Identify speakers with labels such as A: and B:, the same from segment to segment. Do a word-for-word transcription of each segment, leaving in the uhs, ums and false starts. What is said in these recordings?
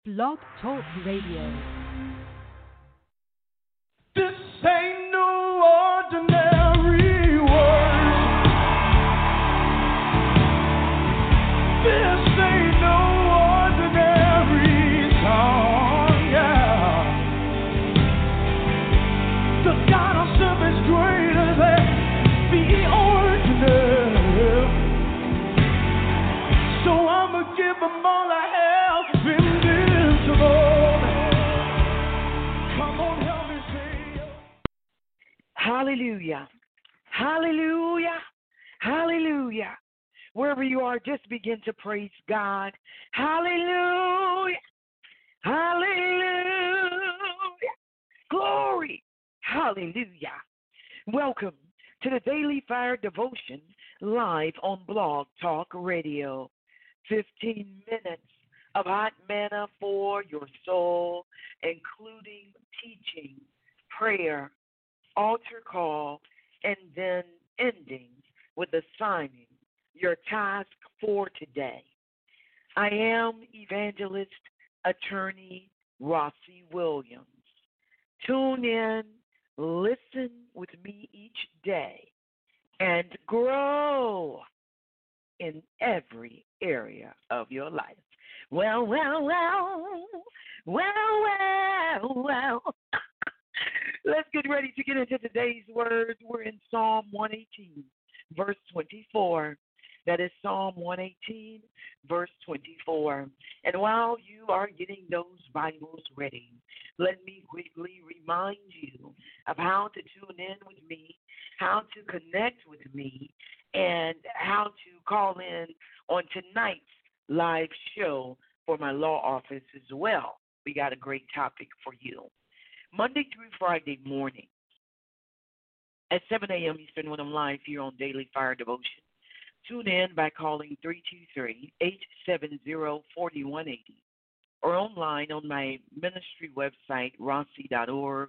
A: Blog Talk Radio.
B: This ain't no ordinary world. This ain't no ordinary song, yeah. The God I serve is greater than the ordinary. So I'ma give him all I have invincible. Come on, help me say.
C: Hallelujah. Hallelujah. Hallelujah. Wherever you are, just begin to praise God. Hallelujah. Hallelujah. Glory. Hallelujah. Welcome to the Daily Fire Devotion live on Blog Talk Radio. fifteen minutes of hot manna for your soul, including teaching, prayer, altar call, and then ending with assigning your task for today. I am evangelist attorney Rossi Williams. Tune in, listen with me each day, and grow in every area of your life. Well, well, well, well, well, well. Let's get ready to get into today's words. We're in Psalm one eighteen, verse twenty-four. That is Psalm one eighteen, verse twenty-four. And while you are getting those Bibles ready, let me quickly remind you of how to tune in with me, how to connect with me, and how to call in on tonight's live show for my law office as well. We got a great topic for you. Monday through Friday morning at seven a.m. Eastern when I'm live here on Daily Fire Devotion. Tune in by calling three two three, eight seven zero, four one eight zero or online on my ministry website, rossi dot org,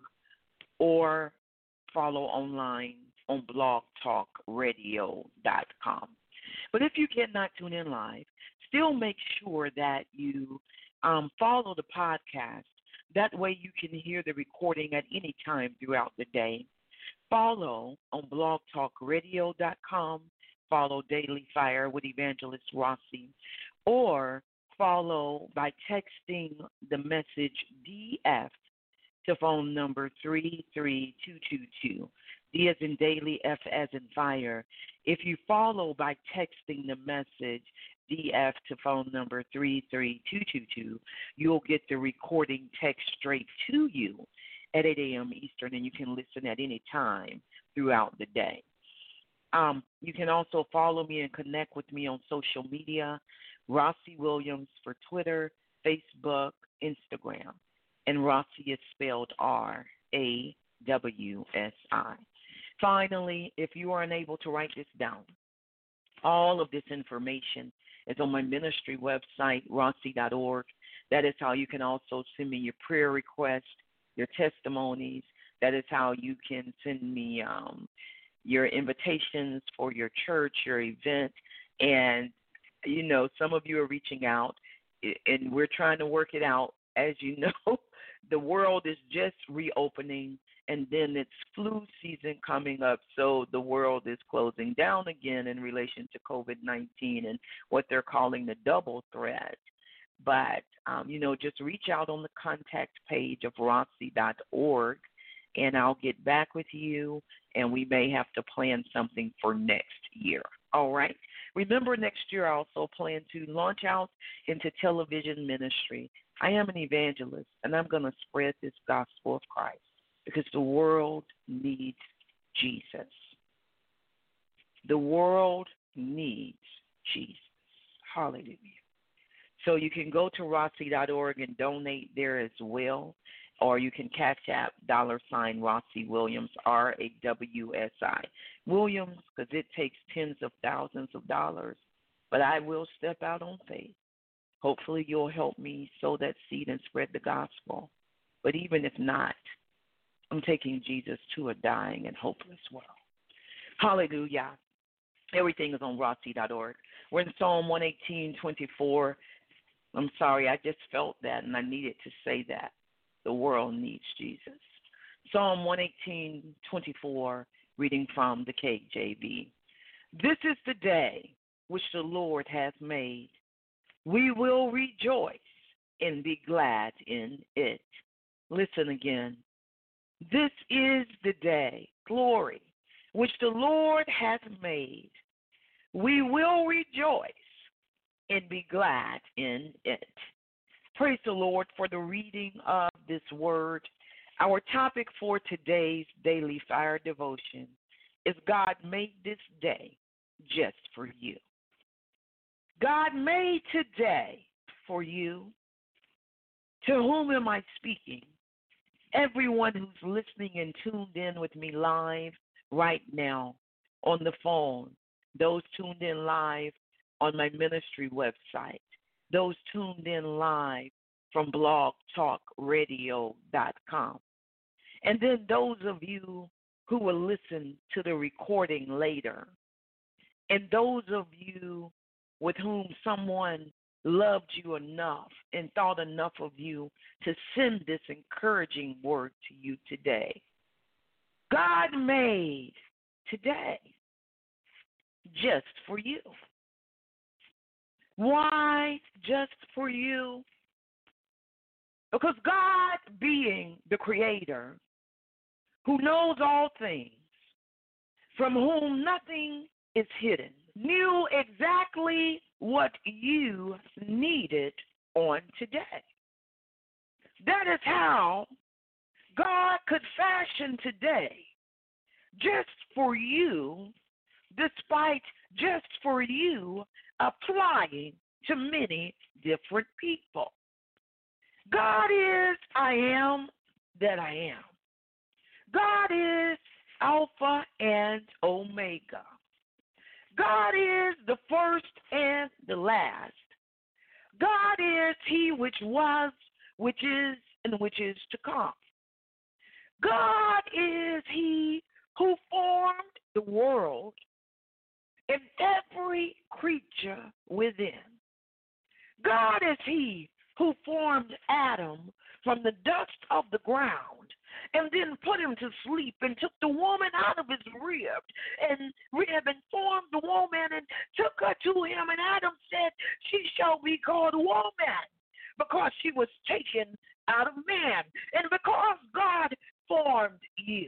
C: or follow online on blog talk radio dot com. But if you cannot tune in live, still make sure that you um, follow the podcast. That way you can hear the recording at any time throughout the day. Follow on blog talk radio dot com. Follow Daily Fire with Evangelist Rossi, or follow by texting the message D F to phone number three three two two two. D as in daily, F as in fire. If you follow by texting the message D F to phone number three three two two two, you'll get the recording text straight to you at eight a.m. Eastern, and you can listen at any time throughout the day. Um, you can also follow me and connect with me on social media, Rossi Williams for Twitter, Facebook, Instagram. And Rossi is spelled R A W S I. Finally, if you are unable to write this down, all of this information is on my ministry website, rossi dot org. That is how you can also send me your prayer requests, your testimonies. That is how you can send me um, your invitations for your church, your event. And, you know, some of you are reaching out, and we're trying to work it out. As you know, the world is just reopening, and then it's flu season coming up, so the world is closing down again in relation to covid nineteen and what they're calling the double threat. But, um, you know, just reach out on the contact page of rossi dot org, and I'll get back with you, and we may have to plan something for next year. All right? Remember, next year I also plan to launch out into television ministry. I am an evangelist, and I'm going to spread this gospel of Christ because the world needs Jesus. The world needs Jesus. Hallelujah. So you can go to rossi dot org and donate there as well, or you can cash app dollar sign Rossi Williams, R A W S I. Williams, because it takes tens of thousands of dollars, but I will step out on faith. Hopefully you'll help me sow that seed and spread the gospel. But even if not, I'm taking Jesus to a dying and hopeless world. Hallelujah. Everything is on rossi dot org. We're in Psalm one eighteen, twenty-four. I'm sorry, I just felt that and I needed to say that. The world needs Jesus. Psalm one eighteen, twenty-four, reading from the K J V. This is the day which the Lord hath made. We will rejoice and be glad in it. Listen again. This is the day, glory, which the Lord hath made. We will rejoice and be glad in it. Praise the Lord for the reading of this word. Our topic for today's Daily Fire Devotion is God made this day just for you. God made today for you. To whom am I speaking? Everyone who's listening and tuned in with me live right now on the phone, those tuned in live on my ministry website, those tuned in live from blog talk radio dot com, and then those of you who will listen to the recording later, and those of you with whom someone loved you enough and thought enough of you to send this encouraging word to you today. God made today just for you. Why just for you? Because God, being the Creator, who knows all things, from whom nothing is hidden, knew exactly what you needed on today. That is how God could fashion today just for you, despite just for you applying to many different people. God is I am that I am. God is Alpha and Omega. God is the first and the last. God is He which was, which is, and which is to come. God is He who formed the world and every creature within. God is He who formed Adam from the dust of the ground and then put him to sleep and took the woman out of his rib and rib and formed the woman and took her to him. And Adam said, she shall be called woman because she was taken out of man. And because God formed you,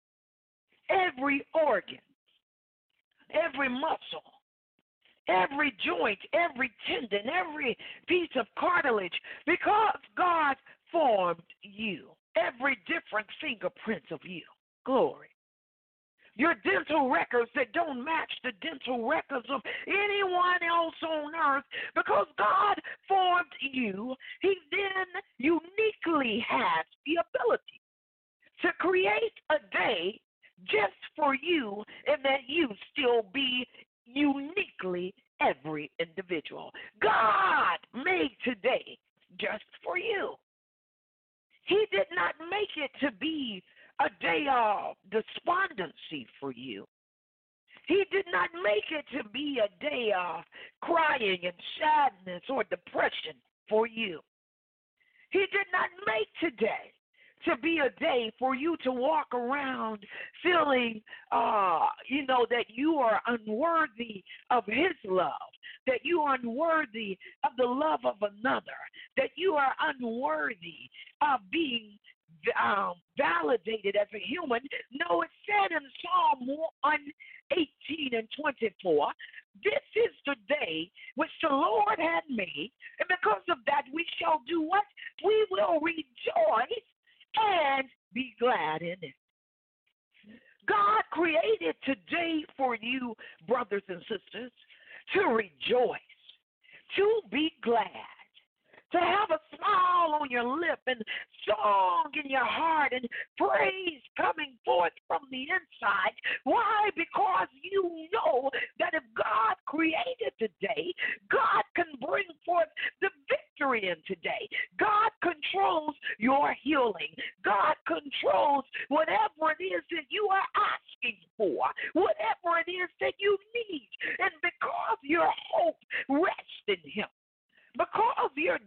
C: every organ, every muscle, every joint, every tendon, every piece of cartilage, because God formed you, every different fingerprints of you. Glory. Your dental records that don't match the dental records of anyone else on earth, because God formed you, He then uniquely has the ability to create a day just for you and that you still be uniquely every individual. God made today just for you. He did not make it to be a day of despondency for you. He did not make it to be a day of crying and sadness or depression for you. He did not make today to be a day for you to walk around feeling, uh, you know, that you are unworthy of His love, that you are unworthy of the love of another, that you are unworthy of being um, validated as a human. No, it said in Psalm one eighteen and twenty-four, this is the day which the Lord had made, and because of that we shall do what? We will rejoice and be glad in it. God created today for you, brothers and sisters, to rejoice, to be glad, to have a smile on your lip and song in your heart and praise coming forth from the inside. Why? Because you know that if God created today, God can bring forth the victory in today. God controls your healing. God controls whatever it is that you are asking for, whatever it is that you need. And because your hope rests in Him, because your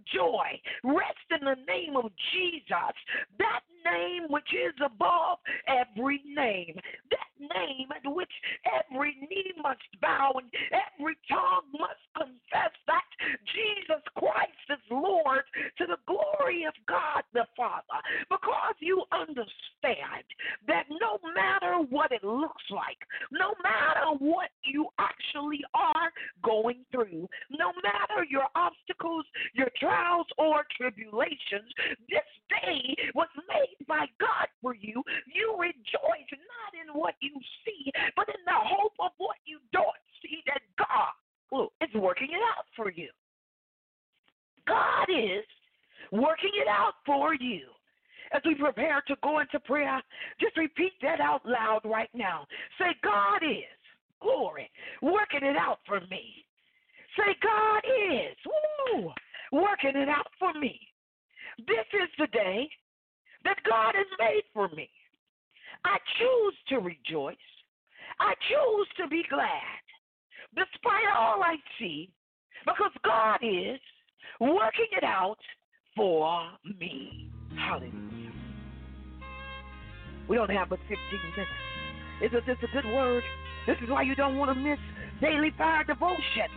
C: name of Jesus, that name which is above every name, that name at which every knee must bow and every tongue must confess that Jesus Christ is Lord, to the glory of God the Father, because you understand that no matter what it looks like, no matter what you actually are going through, no matter your obstacles, your trials, or tribulations, this day was made by God for you. You rejoice not in what you see, but in the hope of what you don't see, that God well, is working it out for you. God is working it out for you. As we prepare to go into prayer, just repeat that out loud right now. Say, God is, glory, working it out for me. Say, God is, woo, working it out for me. This is the day that God has made for me. I choose to rejoice. I choose to be glad, despite all I see, because God is working it out for me. Hallelujah. We don't have but fifteen minutes. It's a, it's a good word. This is why you don't want to miss Daily Fire Devotion.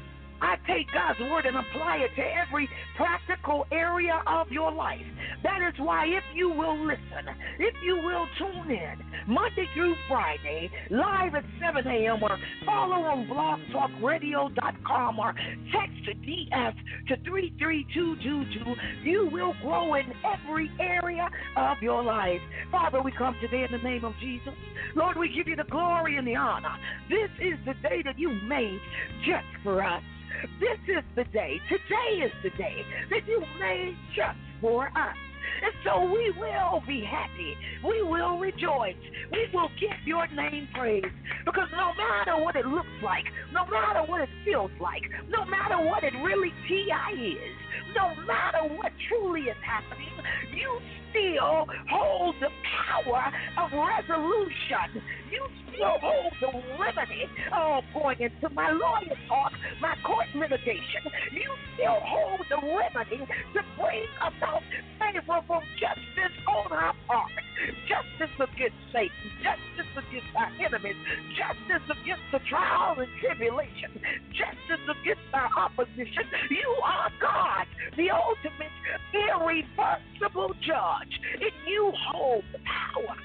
C: I take God's word and apply it to every practical area of your life. That is why if you will listen, if you will tune in Monday through Friday, live at seven a.m. or follow on blog talk radio dot com or text D F to three three two two two, you will grow in every area of your life. Father, we come today in the name of Jesus. Lord, we give you the glory and the honor. This is the day that you made just for us. This is the day, today is the day that you made just for us. And so we will be happy. We will rejoice. We will give your name praise. Because no matter what it looks like, no matter what it feels like, no matter what it really T I is, no matter what truly is happening, you still hold the power of resolution. You still hold the remedy of going into my lawyer talk, my court litigation. You still hold the remedy to bring about favorable justice on our part. Justice against Satan, justice against our enemies, justice against the trial and tribulation, justice against our opposition. You are God, the ultimate, irreversible judge, and you hold the power.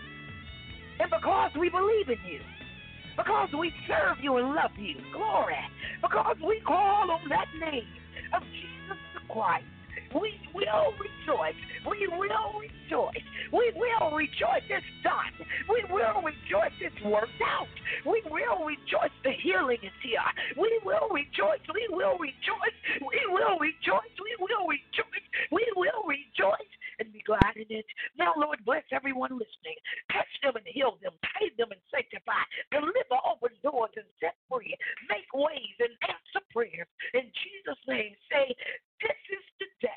C: And because we believe in you, because we serve you and love you, glory, because we call on that name of Jesus the Christ, we will rejoice. We will rejoice. We will rejoice. It's done. We will rejoice. It's worked out. We will rejoice. The healing is here. We will rejoice. We will rejoice. We will rejoice. We will rejoice. We will rejoice and be glad in it. Now, Lord, bless everyone listening. Touch them and heal them. Save them and sanctify. Deliver open doors and set free. Make ways and answer prayers. In Jesus' name, say, this is the day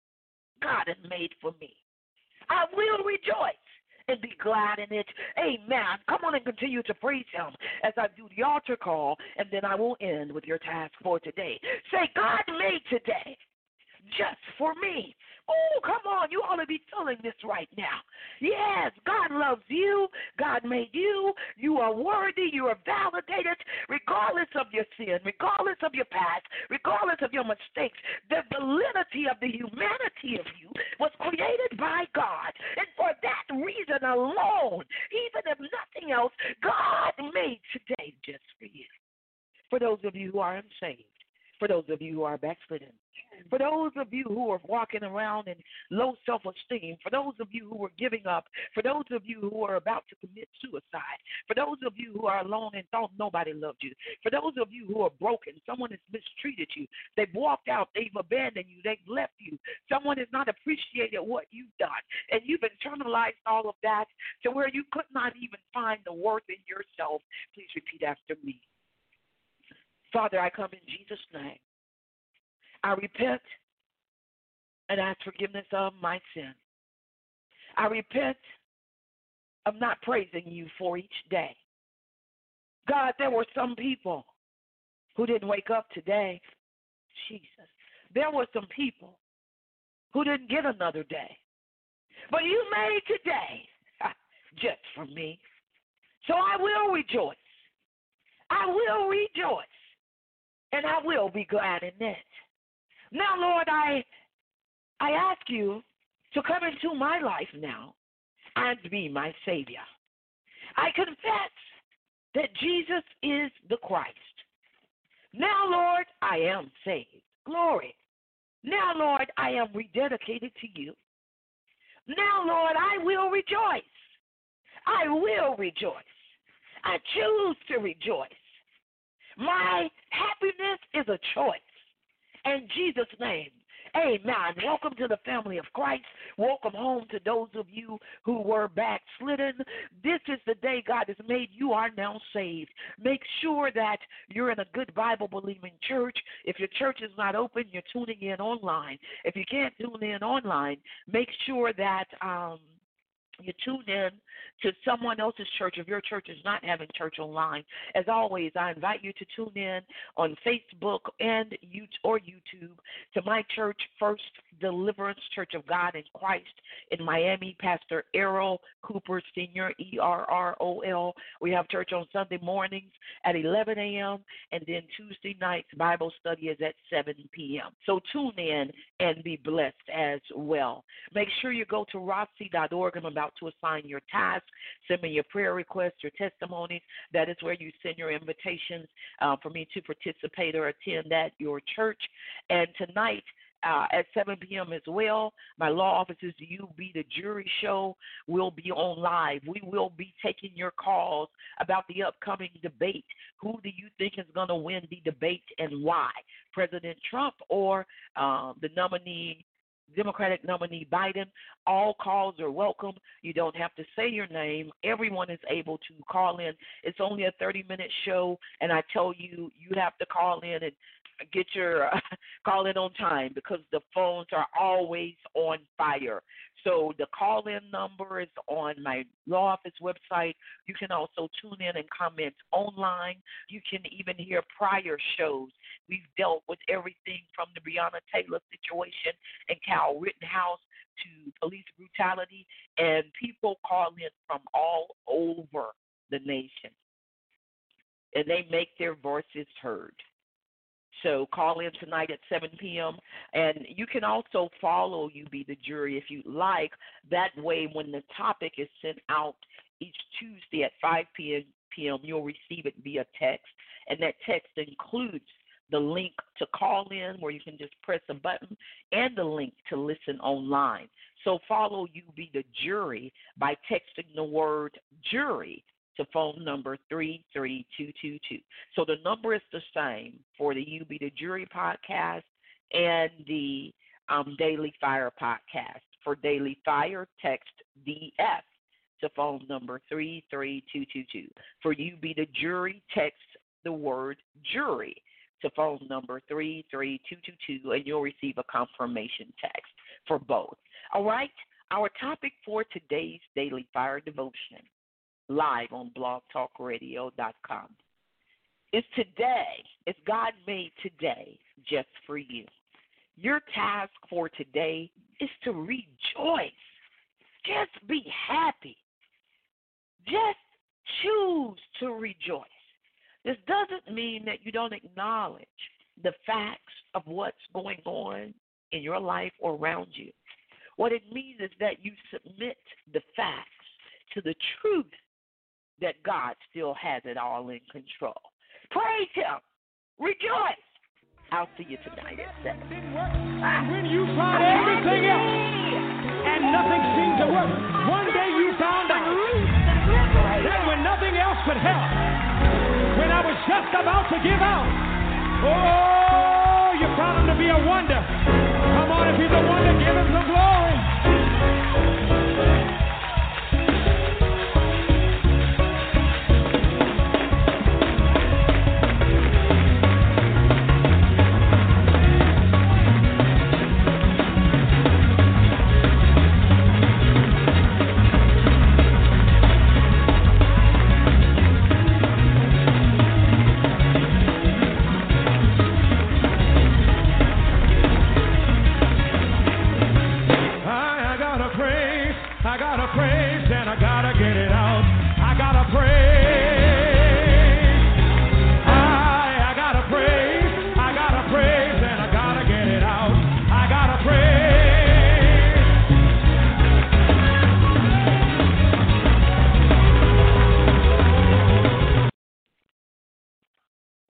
C: God has made for me. I will rejoice and be glad in it. Amen. Come on and continue to praise him as I do the altar call, and then I will end with your task for today. Say, God made today just for me. Oh, come on. You ought to be feeling this right now. Yes, God loves you. God made you. You are worthy. You are validated regardless of your sin, regardless of your past, regardless of your mistakes. The validity of the humanity of you was created by God. And for that reason alone, even if nothing else, God made today just for you. For those of you who are unsaved, for those of you who are backslidden, for those of you who are walking around in low self-esteem, for those of you who are giving up, for those of you who are about to commit suicide, for those of you who are alone and thought nobody loved you, for those of you who are broken, someone has mistreated you, they've walked out, they've abandoned you, they've left you, someone has not appreciated what you've done, and you've internalized all of that to where you could not even find the worth in yourself. Please repeat after me. Father, I come in Jesus' name. I repent and ask forgiveness of my sin. I repent of not praising you for each day. God, there were some people who didn't wake up today. Jesus. There were some people who didn't get another day. But you made today just for me. So I will rejoice. I will rejoice. And I will be glad in it. Now, Lord, I I ask you to come into my life now and be my Savior. I confess that Jesus is the Christ. Now, Lord, I am saved. Glory. Now, Lord, I am rededicated to you. Now, Lord, I will rejoice. I will rejoice. I choose to rejoice. My happiness is a choice. In Jesus' name, amen. Welcome to the family of Christ. Welcome home to those of you who were backslidden. This is the day God has made. You are now saved. Make sure that you're in a good Bible-believing church. If your church is not open, you're tuning in online. If you can't tune in online, make sure that um, you tune in to someone else's church if your church is not having church online. As always, I invite you to tune in on Facebook and YouTube or YouTube to my church, First Deliverance Church of God in Christ in Miami, Pastor Errol Cooper Senior, E R R O L. We have church on Sunday mornings at eleven a.m. and then Tuesday nights Bible study is at seven p.m. So tune in and be blessed as well. Make sure you go to rossi dot org. I'm about to assign your task. Send me your prayer requests, your testimonies. That is where you send your invitations uh, for me to participate or attend at your church. And tonight, Uh, at seven p.m. as well, my law office's You Be the Jury show will be on live. We will be taking your calls about the upcoming debate. Who do you think is going to win the debate and why? President Trump or uh, the nominee, Democratic nominee Biden? All calls are welcome. You don't have to say your name. Everyone is able to call in. It's only a thirty-minute show, and I tell you, you have to call in and get your uh, call in on time because the phones are always on fire. So the call-in number is on my law office website. You can also tune in and comment online. You can even hear prior shows. We've dealt with everything from the Breonna Taylor situation and Kyle Rittenhouse to police brutality, and people call in from all over the nation, and they make their voices heard. So call in tonight at seven p.m. And you can also follow You Be the Jury if you like. That way, when the topic is sent out each Tuesday at five p.m., you'll receive it via text. And that text includes the link to call in where you can just press a button and the link to listen online. So follow You Be the Jury by texting the word jury to phone number three three two two two. So the number is the same for the You Be the Jury podcast and the um, Daily Fire podcast. For Daily Fire, text D F to phone number three three two two two. For You Be the Jury, text the word jury to phone number three three two two two, and you'll receive a confirmation text for both. All right, our topic for today's Daily Fire devotion, live on blog talk radio dot com. It's today. It's God made today just for you. Your task for today is to rejoice. Just be happy. Just choose to rejoice. This doesn't mean that you don't acknowledge the facts of what's going on in your life or around you. What it means is that you submit the facts to the truth that God still has it all in control. Praise Him. Rejoice. I'll see you tonight at seven.
B: And when you tried everything else and nothing seemed to work, one day you found out that when nothing else could help, when I was just about to give out, oh, you found Him to be a wonder. Come on, if He's a wonder, give Him some glory. gotta praise, I gotta praise, and I gotta get it out. I gotta praise.